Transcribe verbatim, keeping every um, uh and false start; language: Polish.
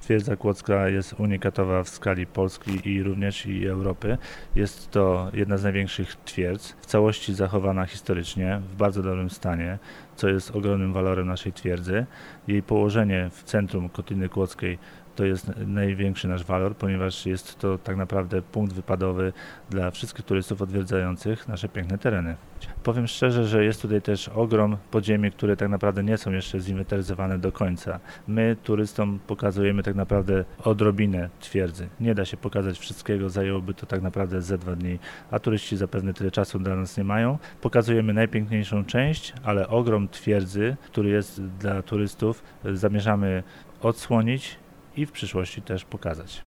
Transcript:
Twierdza Kłodzka jest unikatowa w skali Polski i również i Europy. Jest to jedna z największych twierdz, w całości zachowana historycznie, w bardzo dobrym stanie, co jest ogromnym walorem naszej twierdzy. Jej położenie w centrum Kotliny Kłodzkiej to jest największy nasz walor, ponieważ jest to tak naprawdę punkt wypadowy dla wszystkich turystów odwiedzających nasze piękne tereny. Powiem szczerze, że jest tutaj też ogrom podziemi, które tak naprawdę nie są jeszcze zinwentaryzowane do końca. My turystom pokazujemy tak naprawdę odrobinę twierdzy. Nie da się pokazać wszystkiego, zajęłoby to tak naprawdę ze dwa dni, a turyści zapewne tyle czasu dla nas nie mają. Pokazujemy najpiękniejszą część, ale ogrom twierdzy, który jest dla turystów, zamierzamy odsłonić i w przyszłości też pokazać.